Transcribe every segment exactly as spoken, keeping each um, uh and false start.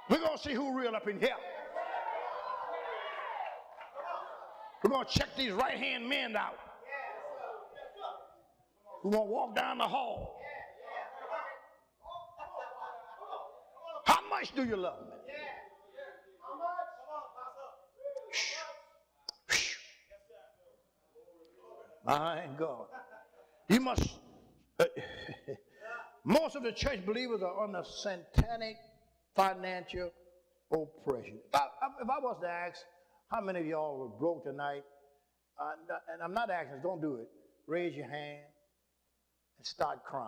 We're going to see who real up in here. We're going to check these right-hand men out. We're going to walk down the hall. How much do you love me? My God. You must, uh, most of the church believers are under satanic financial oppression. If I, if I was to ask how many of y'all were broke tonight, uh, and I'm not asking, don't do it, raise your hand and start crying.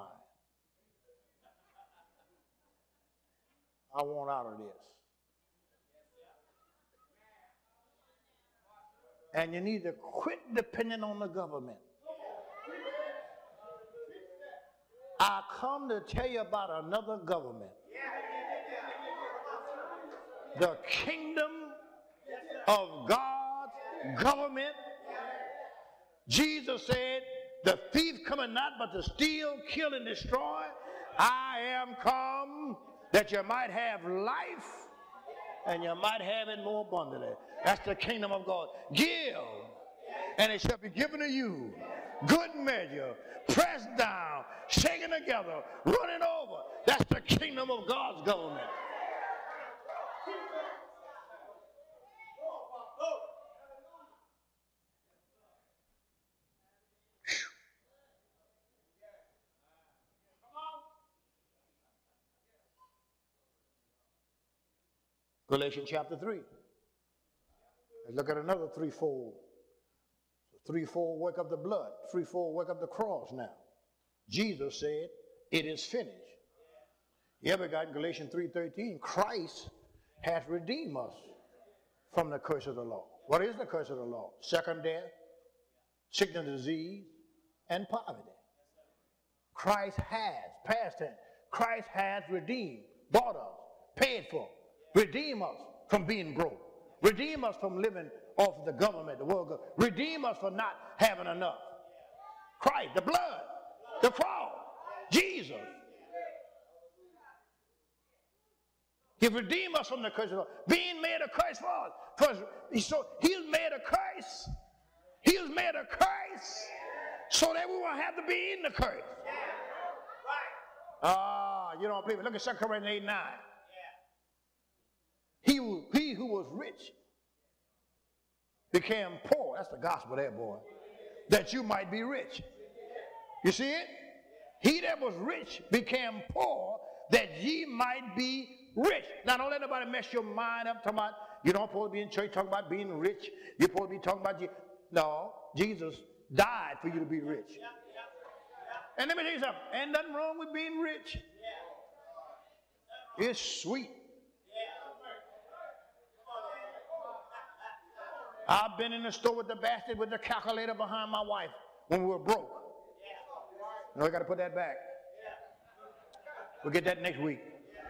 I want out of this. And you need to quit depending on the government. I come to tell you about another government. The kingdom of God's government. Jesus said, the thief cometh not but to steal, kill, and destroy. I am come that you might have life and you might have it more abundantly. That's the kingdom of God. Give, and it shall be given to you. Good measure, pressed down, shaken together, running over. That's the kingdom of God's government. Galatians chapter three. Let's look at another threefold. Threefold work of the blood. Threefold work of the cross now. Jesus said, it is finished. You ever got in Galatians three thirteen? Christ has redeemed us from the curse of the law. What is the curse of the law? Second death, sickness, disease, and poverty. Christ has, past tense, Christ has redeemed, bought us, paid for, redeem us from being broke. Redeem us from living off the government, the world government. Redeem us from not having enough. Christ, the blood, the cross, Jesus. He redeemed us from the curse of the law. Being made a curse for us. For so he was made a curse. He was made a curse so that we won't have to be in the curse. Ah, you don't believe it. Look at Second Corinthians eight nine. He who, he who was rich became poor. That's the gospel there, boy. That you might be rich. You see it? He that was rich became poor that ye might be rich. Now, don't let nobody mess your mind up talking about, you don't supposed to be in church talking about being rich. You're supposed to be talking about, you. No, Jesus died for you to be rich. And let me tell you something. Ain't nothing wrong with being rich. It's sweet. I've been in the store with the basket with the calculator behind my wife when we were broke. No, we got to put that back. We'll get that next week.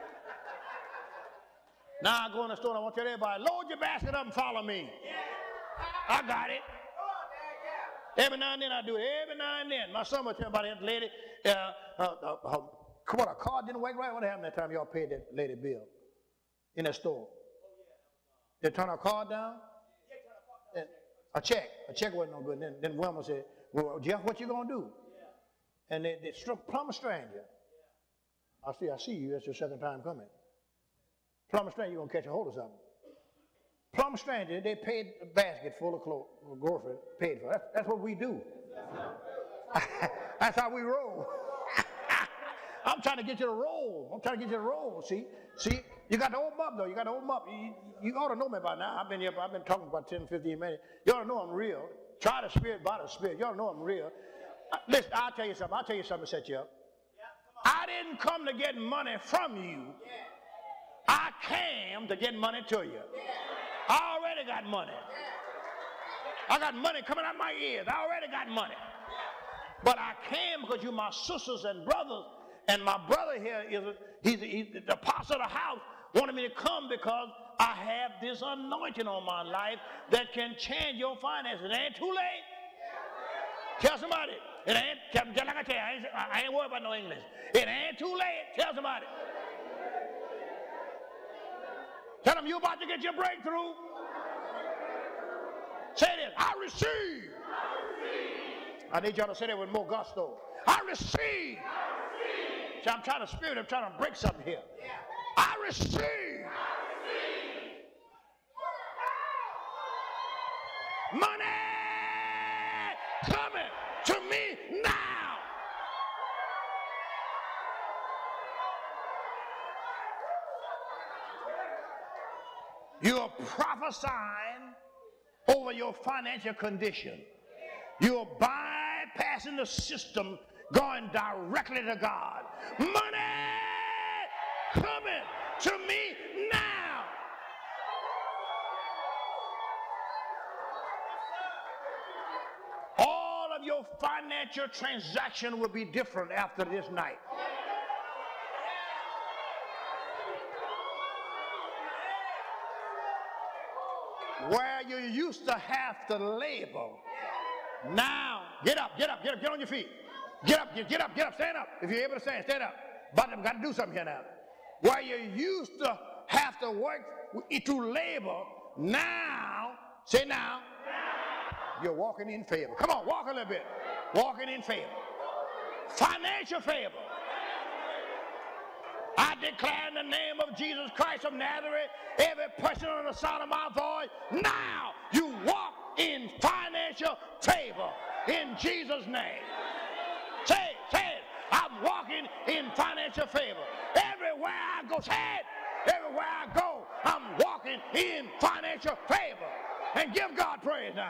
Now I go in the store and I want to tell everybody, load your basket up and follow me. I got it. Every now and then I do it. Every now and then. My son was telling about that lady. Uh, uh, uh, uh, what, a card didn't work right? What happened that time y'all paid that lady bill in that store? They turn her card down? And a check. A check wasn't no good. Then, then Wilma said, well, Jeff, what you going to do? And they, they struck plumber stranger. I see, I see you. That's your second time coming. Plumber stranger, you're going to catch a hold of something. Plumber stranger, they paid a basket full of clothes. Girlfriend paid for it. That's, that's what we do. That's how we roll. I'm trying to get you to roll. I'm trying to get you to roll. See, see, you got to open up though. You got to open up. You, you ought to know me by now. I've been here. I've been talking about ten, fifteen minutes. You ought to know I'm real. Try the spirit by the spirit. You ought to know I'm real. Uh, listen, I'll tell you something. I'll tell you something to set you up. I didn't come to get money from you. I came to get money to you. I already got money. I got money coming out my ears. I already got money. But I came because you're my sisters and brothers. And my brother here is a, he's, a, he's the pastor of the house. Wanted me to come because I have this anointing on my life that can change your finances. It ain't too late. Tell somebody. It ain't, tell, tell like I tell you, I ain't, I ain't worried about no English. It ain't too late. Tell somebody. Tell them you're about to get your breakthrough. Say this. I receive. I receive. I need y'all to say that with more gusto. I receive. I receive. See, I'm trying to spirit. I'm trying to break something here. Yeah. I receive. I receive. Money coming to me now. You are prophesying over your financial condition. You are bypassing the system, going directly to God. Money coming to me now. All of your financial transaction will be different after this night. Where you used to have to labor, now get up, get up, get up, get on your feet. Get up, get, get up, get up, stand up. If you're able to stand, stand up. But I've got to do something here now. Where you used to have to work to labor, now, say now, you're walking in favor. Come on, walk a little bit. Walking in favor. Financial favor. I declare in the name of Jesus Christ of Nazareth, every person on the sound of my voice, now you walk in financial favor in Jesus' name. Say it, say it. I'm walking in financial favor. Everywhere I go, say it. Everywhere I go, I'm walking in financial favor. And give God praise now.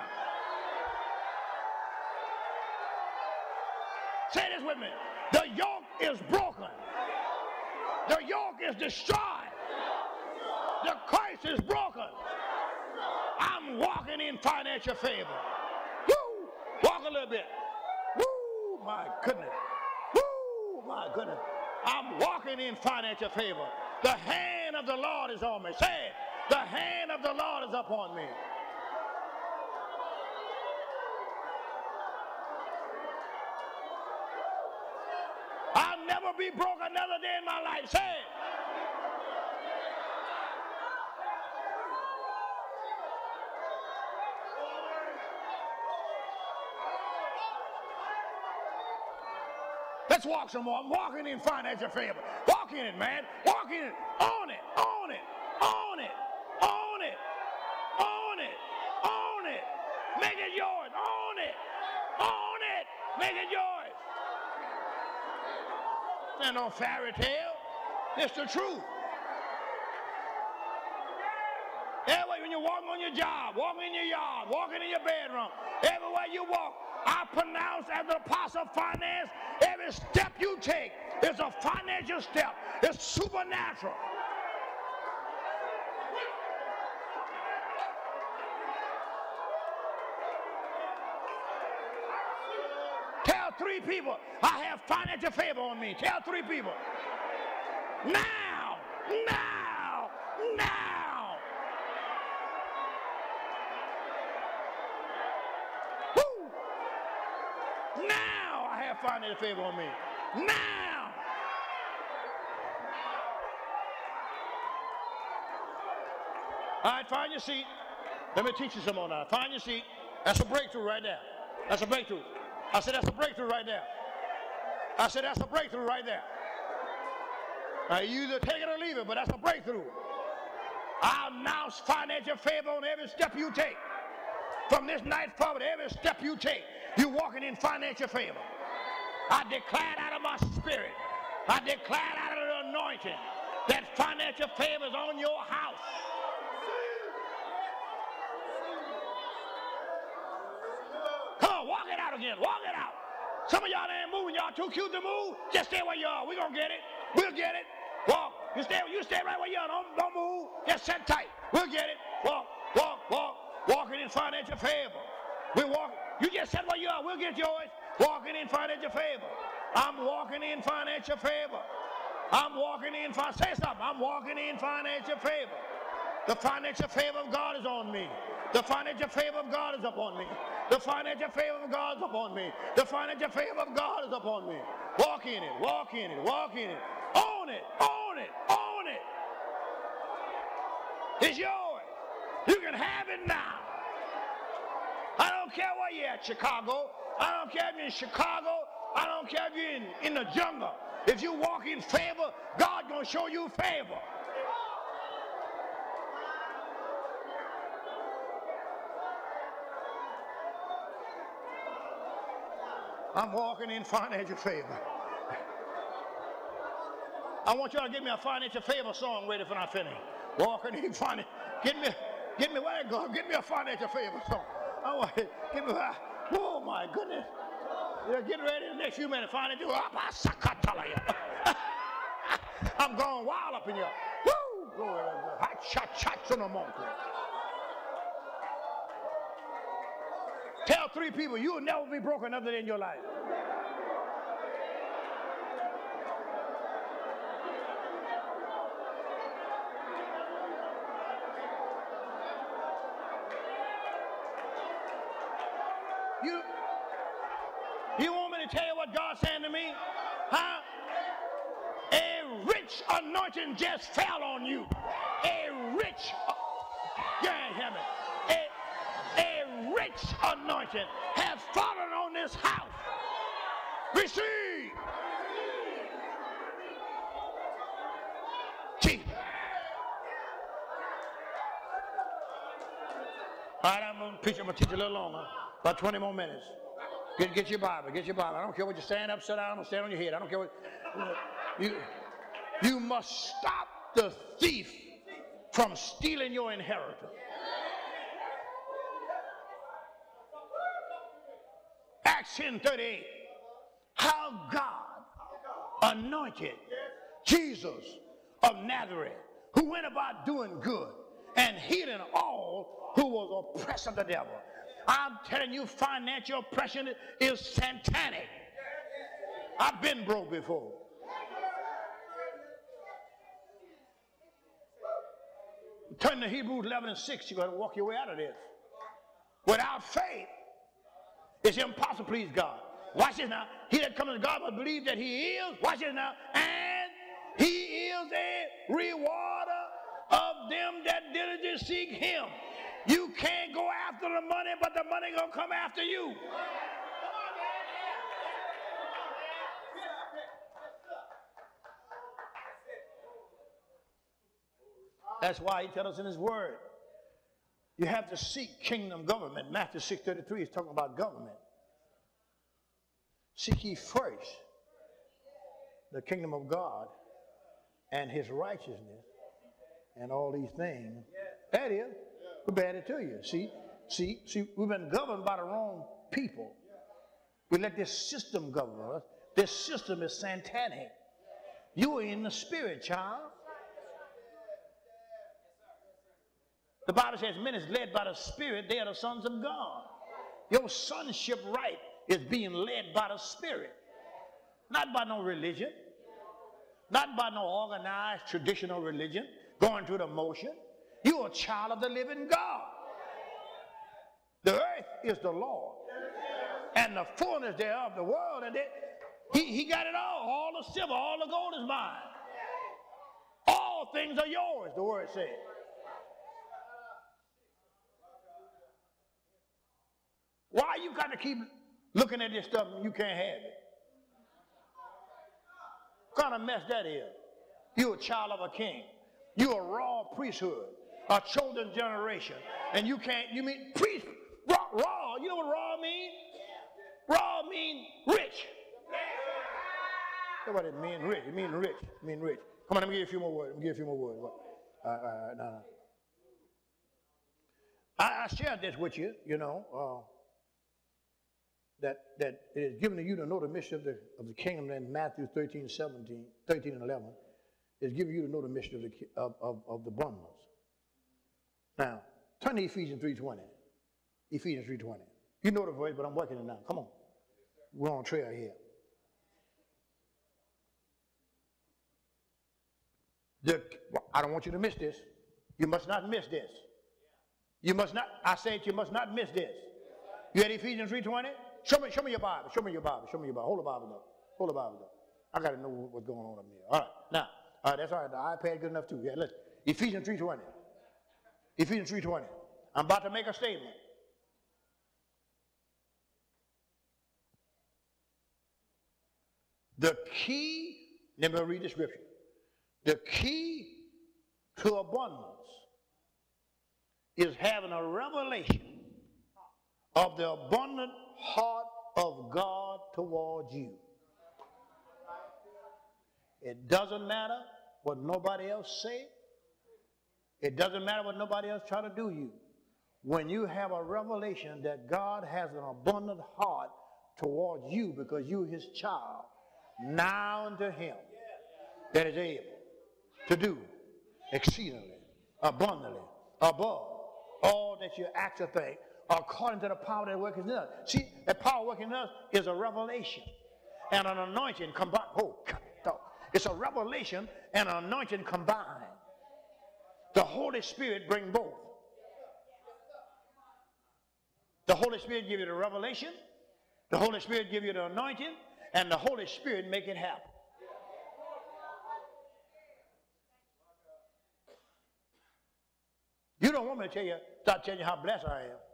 Say this with me. The yoke is broken. The yoke is destroyed. The curse is broken. I'm walking in financial favor. Woo! Walk a little bit. Woo! My goodness. Woo! My goodness. I'm walking in financial favor. The hand of the Lord is on me. Say it. The hand of the Lord is upon me. I'll never be broke another day in my life. Say it. Let's walk some more. I'm walking in financial favor. Walk in it, man. Walk in it. Own it. Own it. Own it. Own it. Own it. Own it. Make it yours. Own it. Own it. Make it yours. There's no fairy tale. It's the truth. Everywhere when you walk on your job, walking in your yard, walking in your bedroom, everywhere you walk, I pronounce as the apostle of finance, every step you take is a financial step. It's supernatural. Tell three people, I have financial favor on me. Tell three people. Now, now, now. Woo! Now I have financial favor on me. Now. All right, find your seat. Let me teach you some more now. Find your seat. That's a breakthrough right there. That's a breakthrough. I said that's a breakthrough right there. I said that's a breakthrough right there. Now, you either take it or leave it, but that's a breakthrough. I announce financial favor on every step you take. From this night forward, every step you take, you're walking in financial favor. I declared out of my spirit, I declared out of the anointing that financial favor is on your house. Come on, walk it out again. Walk it out. Some of y'all ain't moving. Y'all too cute to move. Just stay where you are. We're going to get it. We'll get it. Walk. You stay, you stay right where you are. Don't, don't move. Just sit tight. We'll get it. Walk, walk, walk. Walking in financial favor. We're walking. You just sit where you are. We'll get yours. Walking in financial favor. I'm walking in financial favor. I'm walking in financial Say something. I'm walking in financial favor. The financial favor of God is on me. The financial favor of God is upon me. The financial favor of God is upon me. The financial favor of God is upon me. Walk in it, walk in it, walk in it. Own it, own it, own it. It's yours. You can have it now. I don't care where you're at, Chicago. I don't care if you're in Chicago. I don't care if you're in, in the jungle. If you walk in favor, God's going to show you favor. I'm walking in financial favor. I want y'all to give me a financial favor song ready for I finish. Walking in financial. Get me, get me where I go. Get me a financial favor song. I want it. Give me. Oh my goodness. Yeah, get ready in the next few minutes. Financial. I'm going wild up in here. Woo! Glory to God. Hot shot, shots on the mountain. Tell three people you will never be broken other than your life. You, you want me to tell you what God's saying to me? Huh? A rich anointing just fell on you. A rich, you ain't hear me. A, a rich anointing has fallen on this house. Receive. Jesus. All right, I'm going to preach. I'm going to teach a little longer. About twenty more minutes. Get, get your Bible. Get your Bible. I don't care what you stand up, sit down, or stand on your head. I don't care what. You, you must stop the thief from stealing your inheritance. Acts ten thirty-eight. How God anointed Jesus of Nazareth, who went about doing good and healing all who was oppressed of the devil. I'm telling you, financial oppression is satanic. I've been broke before. Turn to Hebrews eleven and six. You've got to walk your way out of this. Without faith, it's impossible to please God. Watch this now. He that comes to God must believe that he is. Watch this now. And he is a rewarder of them that diligently seek him. You can't go after the money, but the money gonna come after you. That's why he tells us in his word, you have to seek kingdom government. Matthew six thirty-three is talking about government. Seek ye first the kingdom of God and his righteousness, and all these things. That is, we'll be added to you. See, see, see, we've been governed by the wrong people. We let this system govern us. This system is satanic. You are in the spirit, child. The Bible says men is led by the Spirit, they are the sons of God. Your sonship right is being led by the Spirit. Not by no religion. Not by no organized traditional religion, going through the motion. You are a child of the living God. The earth is the Lord, and the fullness thereof, the world, and it, he, he got it all. All the silver, all the gold is mine. All things are yours, the word says. Why you got to keep looking at this stuff and you can't have it? What kind of mess that is? You're a child of a king. You're a raw priesthood, a chosen generation. And you can't, you mean priest, raw, raw. You know what raw mean? Raw mean rich. That's what it means, rich. It means rich. It means rich. Come on, let me give you a few more words. Let me give you a few more words. All right, all right, no, no. I, I shared this with you, you know, uh, that, that it is given to you to know the mystery of the, of the kingdom in Matthew thirteen, seventeen, thirteen and eleven. It's giving you to know the mystery of the, of, of, of the bundles. Now, turn to Ephesians three twenty. Ephesians three twenty. You know the verse, but I'm working it now. Come on. We're on trail here. The, I don't want you to miss this. You must not miss this. You must not, I said you must not miss this. You had Ephesians three twenty? Show me, show me your Bible. Show me your Bible. Show me your Bible. Hold the Bible up. Hold the Bible up. I got to know what's going on up here. All right. Now, all right, that's all right. The iPad good enough too. Yeah, listen. Ephesians three twenty. Ephesians three twenty. I'm about to make a statement. The key, let me read the scripture. The key to abundance is having a revelation of the abundant heart of God towards you. It doesn't matter what nobody else says. It doesn't matter what nobody else try to do you. When you have a revelation that God has an abundant heart towards you because you're his child, now unto him that is able to do exceedingly, abundantly, above all that you ask or think, according to the power that works in us. See, the power working in us is a revelation and an anointing combined. Oh, it's a revelation and an anointing combined. The Holy Spirit brings both. The Holy Spirit gives you the revelation, the Holy Spirit gives you the anointing, and the Holy Spirit make it happen. You don't want me to tell you, start telling you how blessed I am.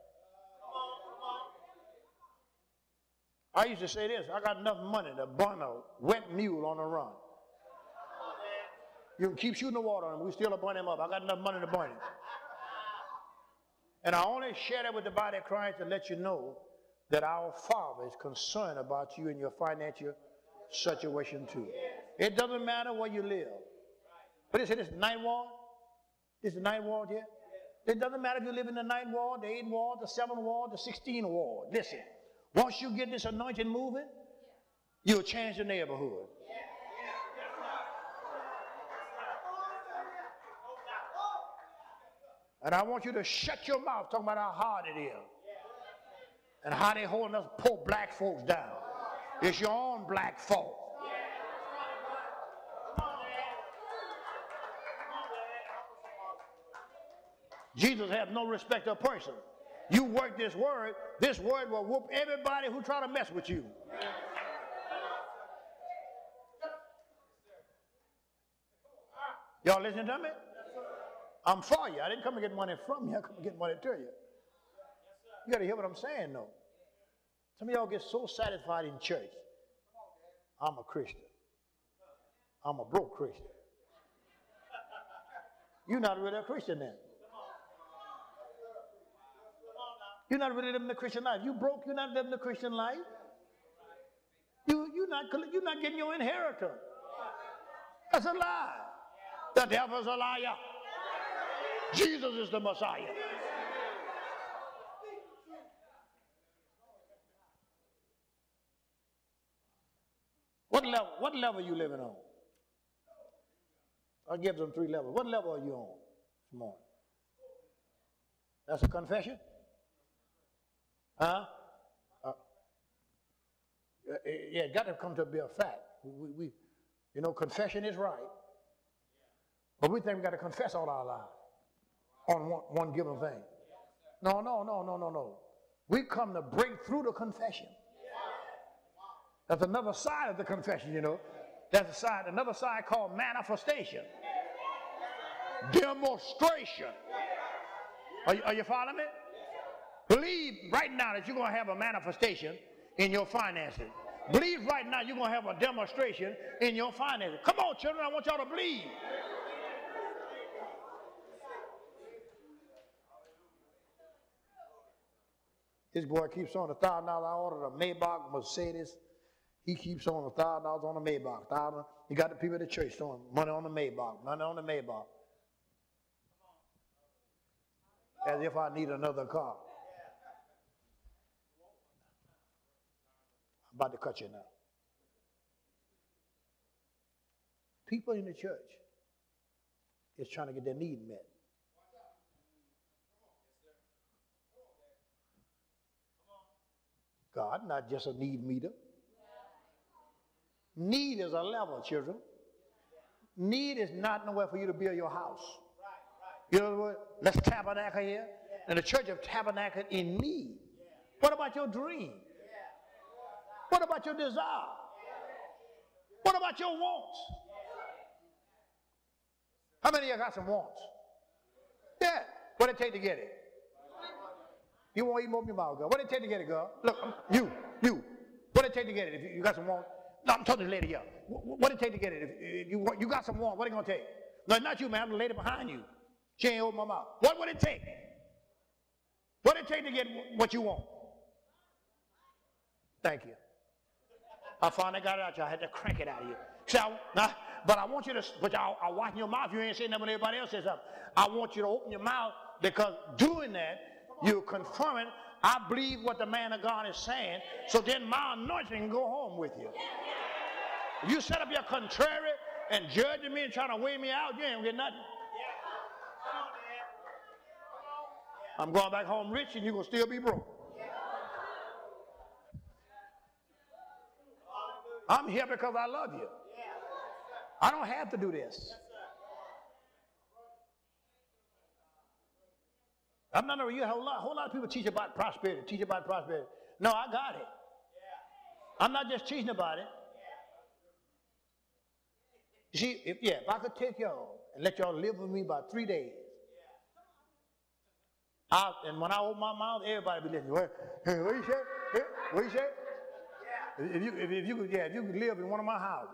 I used to say this, I got enough money to burn a wet mule on a run. You can keep shooting the water on him, we still burn him up. I got enough money to burn him. And I only share that with the body of Christ to let you know that our Father is concerned about you and your financial situation too. It doesn't matter where you live. But they say this is the ninth ward. This is the ninth ward here. It doesn't matter if you live in the ninth ward, the eighth ward, the seventh ward, the sixteenth ward. Listen, once you get this anointing moving, you'll change the neighborhood. And I want you to shut your mouth talking about how hard it is and how they holding us poor black folks down. It's your own black fault. Jesus has no respect of person. You work this word, this word will whoop everybody who try to mess with you. Y'all listening to me? I'm for you. I didn't come to get money from you. I come to get money to you. You got to hear what I'm saying, though. Some of y'all get so satisfied in church. I'm a Christian. I'm a broke Christian. You're not really a Christian then. You're not really living the Christian life. You broke, you're not living the Christian life. You, you're, not, you're not getting your inheritance. That's a lie. The devil's a liar. Jesus is the Messiah. What level, what level are you living on? I'll give them three levels. What level are you on this morning? That's a confession? Huh? Uh, yeah, it got to come to be a fact. We, we, you know, confession is right. But we think we got to confess all our lives on one, one given thing. No, no, no, no, no, no. We come to break through the confession. That's another side of the confession, you know. That's a side, another side called manifestation. Demonstration. Are you, are you following me? Believe right now that you're going to have a manifestation in your finances. Believe right now you're going to have a demonstration in your finances. Come on, children, I want y'all to believe. This boy keeps on a thousand dollar. I ordered a Maybach Mercedes. He keeps on a thousand dollars on the Maybach. Thousand. He got the people at the church throwing money on the Maybach, money on the Maybach. As if I need another car. I'm about to cut you now. People in the church is trying to get their need met. God, not just a need meter. Need is a level, children. Need is not nowhere for you to build your house. You know what? Let's tabernacle here. And the church of tabernacle in need. What about your dream? What about your desire? What about your wants? How many of you got some wants? Yeah. What did it take to get it? You won't even open your mouth, girl. What did it take to get it, girl? Look, you, you. What did it take to get it? If you, you got some warrant? No, I'm talking to the lady here. What did it take to get it? If, if you, you got some warrant, what it going to take? No, it's not you, man. I'm the lady behind you. She ain't open my mouth. What would it take? What did it take to get what you want? Thank you. I finally got it out you. I had to crank it out of you. See, I, now, but I want you to, but I, I watch your mouth. You ain't saying nothing when everybody else says something. I want you to open your mouth, because doing that, you're confirming, I believe what the man of God is saying, so then my anointing can go home with you. If you set up your contrary and judging me and trying to weigh me out, you ain't gonna get nothing. I'm going back home rich and you're gonna still be broke. I'm here because I love you. I don't have to do this. I'm not you. A whole lot, whole lot of people teach about prosperity, teach about prosperity. No, I got it. I'm not just teaching about it. You see, if, yeah, if I could take y'all and let y'all live with me about three days, I, and when I open my mouth, everybody be listening. What, what you say? What you say? If you, if, if you could, yeah, if you could live in one of my houses.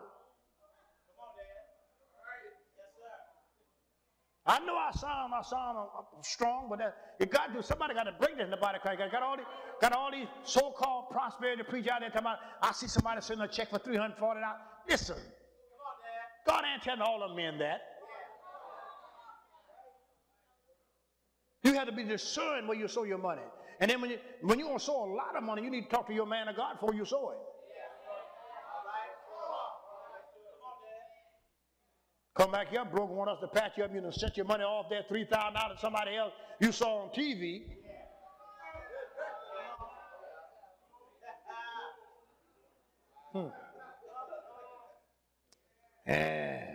I know I sound, I sound uh, strong, but that, it got to, somebody got to break this in the body. Got, got all these, got all these so-called prosperity preachers out there talking about, I see somebody sending a check for three hundred forty dollars. Listen, God ain't telling all of men that. You have to be discerned where you sow your money. And then when you, when you want to sow a lot of money, you need to talk to your man of God before you sow it. Come back here, broke, want us to patch you up. You know, set your money off there, three thousand dollars to somebody else you saw on T V. Hmm. And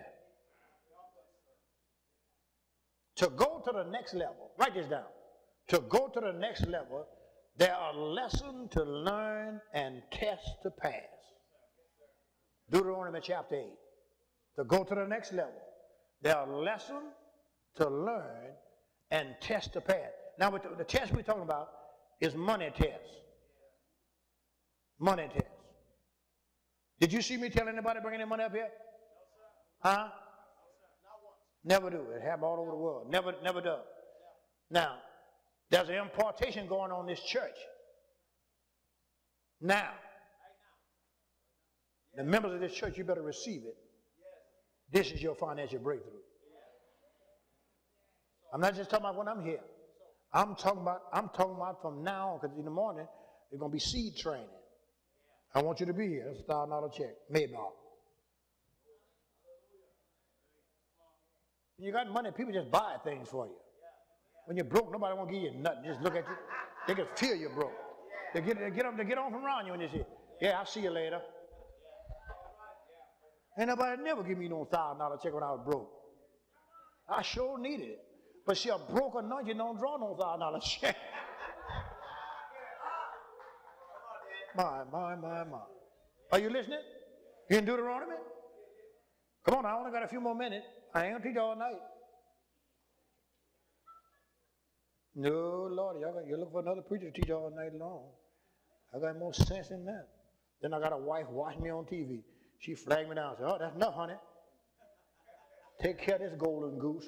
to go to the next level, write this down. To go to the next level, there are lessons to learn and tests to pass. Deuteronomy chapter eight. To go to the next level, there are lessons to learn and tests to pass. Now, the, the test we're talking about is money tests. Money tests. Did you see me tell anybody bringing any money up here? Huh? Never do. It happens all over the world. Never, never does. Now, there's an impartation going on in this church. Now, the members of this church, you better receive it. This is your financial breakthrough. I'm not just talking about when I'm here. I'm talking about, I'm talking about from now on, because in the morning, there's going to be seed training. I want you to be here. That's a thousand dollar check. Maybach. You got money, people just buy things for you. When you're broke, nobody won't give you nothing. Just look at you. They can feel you're broke. They get, they get, them, they get on from around you and they say, yeah, I'll see you later. Ain't nobody never give me no thousand dollar check when I was broke. I sure needed it. But see, a broke anointing don't draw no thousand dollar check. My, my, my, my. Are you listening? You in Deuteronomy? Come on, I only got a few more minutes. I ain't gonna teach all night. No, Lord, y'all got, you look for another preacher to teach all night long. I got more sense than that. Then I got a wife watching me on T V. She flagged me down and said, oh, that's enough, honey. Take care of this golden goose.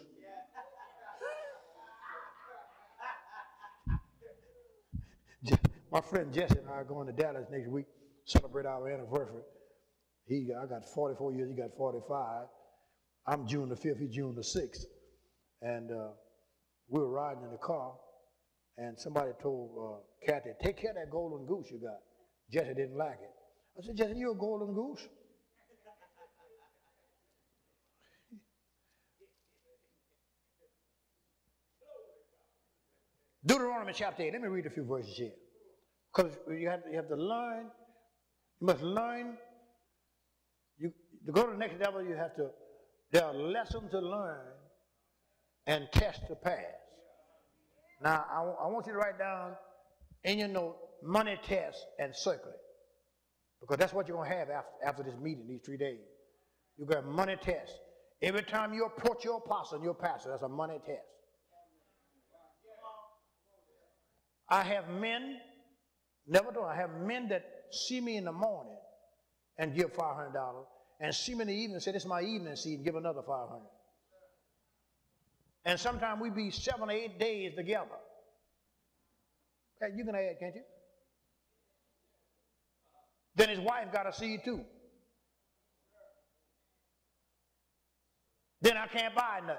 My friend Jesse and I are going to Dallas next week, celebrate our anniversary. He, I got forty-four years, he got forty-five. I'm June the fifth, he's June the sixth. And uh, we were riding in the car, and somebody told uh, Kathy, take care of that golden goose you got. Jesse didn't like it. I said, Jesse, you a golden goose? Deuteronomy chapter eight. Let me read a few verses here. Because you have, you have to learn, you must learn. You, to go to the next level, you have to, there are lessons to learn and tests to pass. Now, I, I want you to write down in your note, money test and circle it. Because that's what you're going to have after, after this meeting, these three days. You got a money test. Every time you approach your apostle and your pastor, that's a money test. I have men, never do I have men that see me in the morning and give five hundred dollars, and see me in the evening and say, this is my evening seed, and give another five hundred dollars. And sometimes we be seven or eight days together. Hey, you can add, can't you? Then his wife got a seed too. Then I can't buy nothing.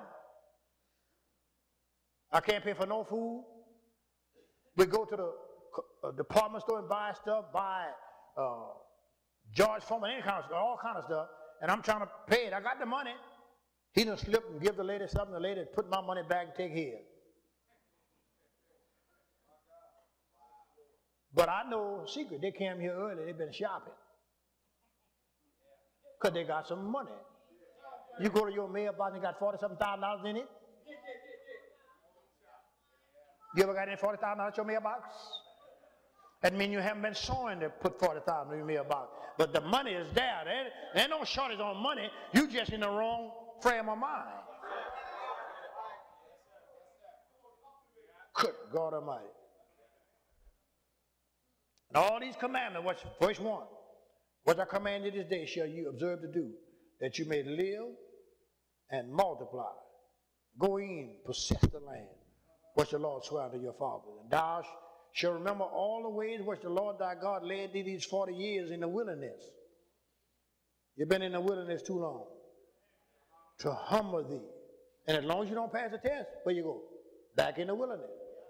I can't pay for no food. We go to the uh, department store and buy stuff, buy uh, George Foreman, any kind of stuff, all kind of stuff, and I'm trying to pay it. I got the money. He done slip and give the lady something. The lady put my money back and take his. But I know a secret. They came here early. They've been shopping. Because they got some money. You go to your mailbox and got forty-seven thousand dollars in it. You ever got any forty thousand dollars in your mailbox? That means you haven't been sowing to put forty thousand dollars in your mailbox. But the money is there. There, there ain't no shortage on money. You just in the wrong frame of mind. Good God Almighty. And all these commandments, what's first one? What I command you this day shall you observe to do, that you may live and multiply. Go in, possess the land, which the Lord swore to your fathers. And thou shalt remember all the ways which the Lord thy God led thee these forty years in the wilderness. You've been in the wilderness too long. To humble thee. And as long as you don't pass the test, where you go? Back in the wilderness.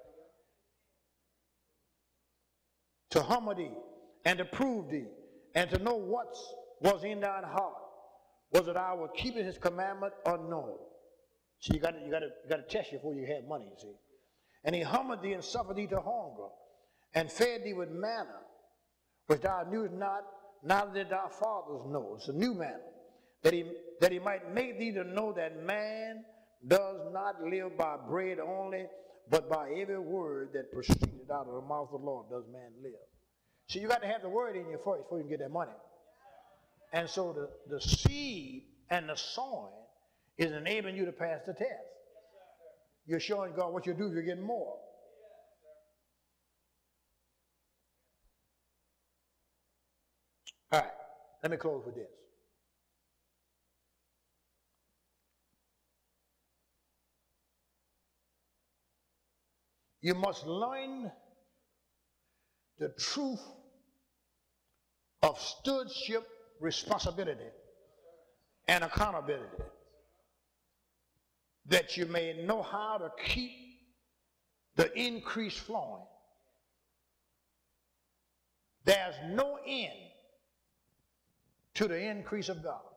To humble thee, and to prove thee, and to know what was in thine heart. Was it I was keeping his commandment or no? See, you got you got to you got to test you before you have money, you see. And he humbled thee and suffered thee to hunger, and fed thee with manna, which thou knewest not, neither did thy fathers know. It's a new manna, that he that he might make thee to know that man does not live by bread only, but by every word that proceeded out of the mouth of the Lord does man live. See, you got to have the word in you first before you can get that money. And so the, the seed and the sowing is enabling you to pass the test. You're showing God what you do, you're getting more. All right, let me close with this. You must learn the truth of stewardship, responsibility, and accountability, that you may know how to keep the increase flowing. There's no end to the increase of God.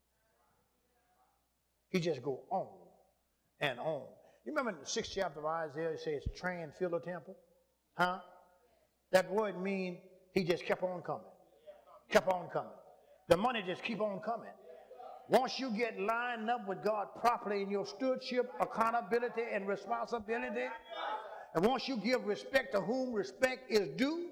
He just go on and on. You remember in the sixth chapter of Isaiah, it says, train, fill the temple? Huh? That word means he just kept on coming. Kept on coming. The money just keep on coming. Once you get lined up with God properly in your stewardship, accountability, and responsibility, and once you give respect to whom respect is due,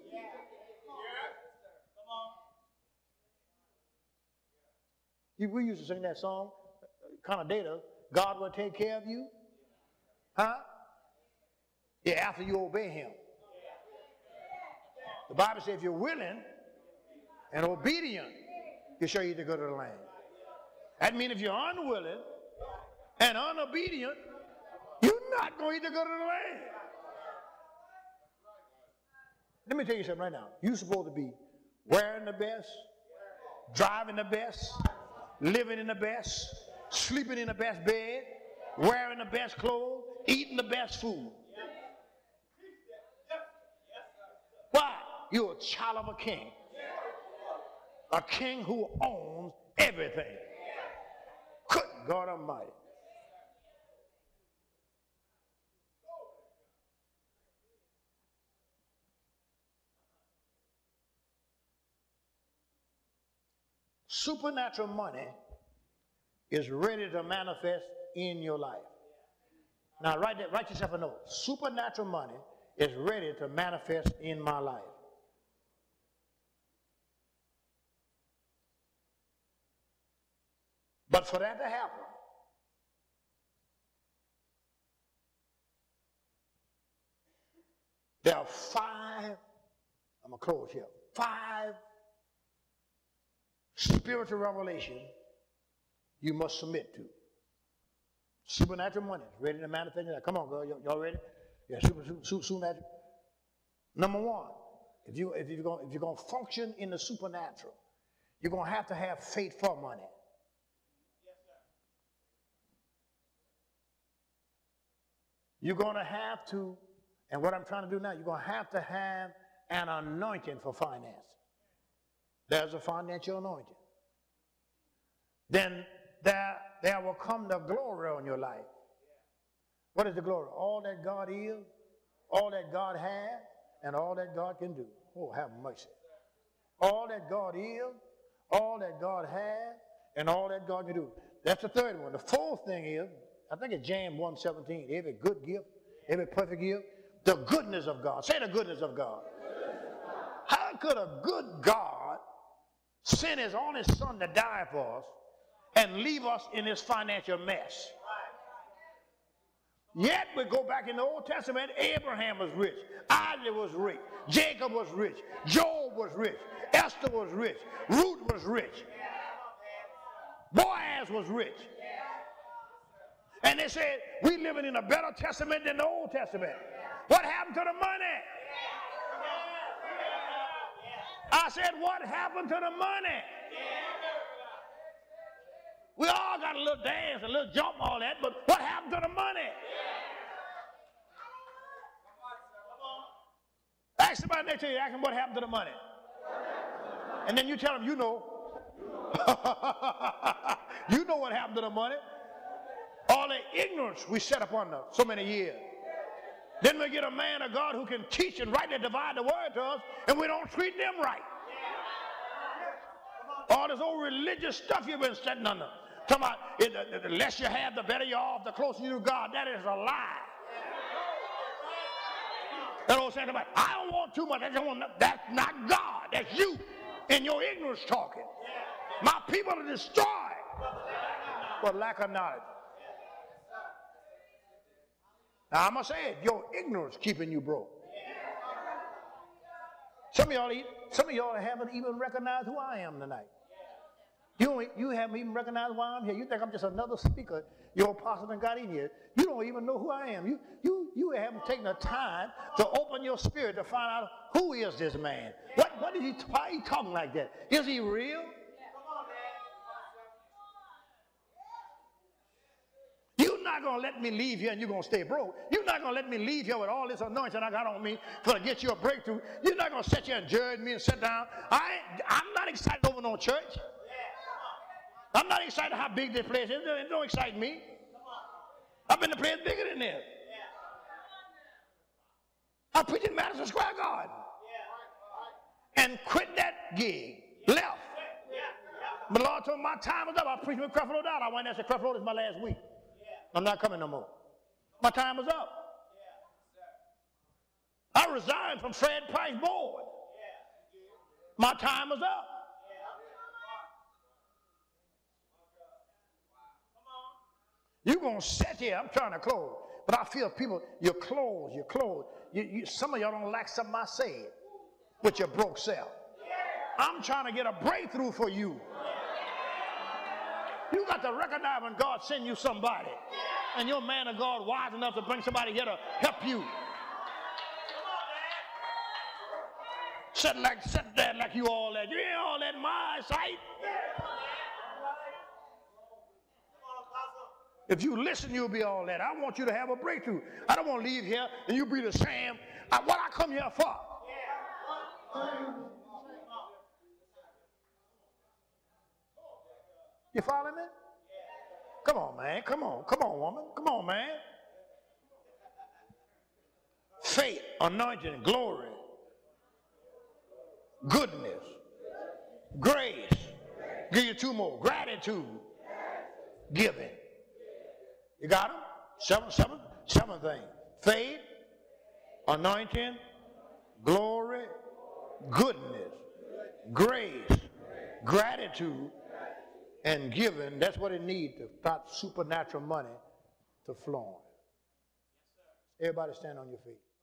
you, we used to sing that song, kind of data, God will take care of you. Huh? Yeah, after you obey him. The Bible says if you're willing and obedient, he'll show you to go to the land. That means if you're unwilling and unobedient, you're not going to go to the land. Let me tell you something right now. You're supposed to be wearing the best, driving the best, living in the best, sleeping in the best bed, wearing the best clothes, eating the best food. Why? You're a child of a king. A king who owns everything. Good God Almighty. Supernatural money is ready to manifest in your life. Now write that, write yourself a note. Supernatural money is ready to manifest in my life. But for that to happen, There are five, I'm going to close here, five spiritual revelations you must submit to. Supernatural money, ready to manifest. Come on, girl, y'all ready? Yeah, super, super, super, supernatural. Number one, if, you, if you're going if you're going to function in the supernatural, you're going to have to have faith for money. Yes, sir. You're going to have to, and what I'm trying to do now, you're going to have to have an anointing for finance. There's a financial anointing. Then there, there will come the glory on your life. What is the glory? All that God is, all that God has, and all that God can do. Oh, have mercy. All that God is, all that God has, and all that God can do. That's the third one. The fourth thing is, I think it's James one seventeen, every good gift, every perfect gift, the goodness of God. Say the goodness of God. How could a good God send his only son to die for us and leave us in this financial mess? Yet we go back in the Old Testament, Abraham was rich, Isaac was rich, Jacob was rich, Job was rich, Esther was rich, Ruth was rich, Boaz was rich. And they said, we living in a better testament than the Old Testament. What happened to the money? I said, what happened to the money? We all got a little dance, a little jump, all that, but what happened to the money? Ask somebody next to you, ask them what happened to the money. And then you tell them, you know. You know what happened to the money. All the ignorance we set up under so many years. Then we get a man of God who can teach and rightly divide the word to us, and we don't treat them right. All this old religious stuff you've been sitting under. Talking about it, the, the less you have, the better you're off, the closer you to God. That is a lie. That old saying about, I don't want too much. I just want nothing. That's not God. That's you in your ignorance talking. My people are destroyed for lack of knowledge. Now I'm gonna say it, your ignorance keeping you broke. Some of y'all, some of y'all haven't even recognized who I am tonight. You don't, you haven't even recognized why I'm here. You think I'm just another speaker your apostle done got in here. You don't even know who I am. You, you, you haven't taken the time to open your spirit to find out who is this man. What, what is he? Why are he talking like that? Is he real? You're not going to let me leave here and you're going to stay broke. You're not going to let me leave here with all this anointing I got on me for to get you a breakthrough. You're not going to sit here and judge me and sit down. I, I'm not excited over no church. I'm not excited how big this place is. It don't excite me. I've been to place bigger than this. I'm preaching Madison Square Garden. And quit that gig. Left. But the Lord told me my time was up. I preached with Creflo Dollar. I went there and said, Creflo, this is my last week. I'm not coming no more. My time was up. I resigned from Fred Price board. My time was up. You're going to sit here. I'm trying to close. But I feel people, you're closed, you're closed. You, you, some of y'all don't like something I said with your broke self. I'm trying to get a breakthrough for you. You got to recognize when God sends you somebody. And your man of God wise enough to bring somebody here to help you. Sit like sit there like you all that. You ain't all that in my sight. If you listen, you'll be all that. I want you to have a breakthrough. I don't want to leave here and you be the same. I, what I come here for? You follow me? Come on, man. Come on. Come on, woman. Come on, man. Faith, anointing, glory, goodness, grace. Give you two more. Gratitude, giving. You got them? Seven, seven, seven things. Faith, anointing, glory, goodness, grace, gratitude, and giving. That's what it needs to start supernatural money to flow. Everybody stand on your feet.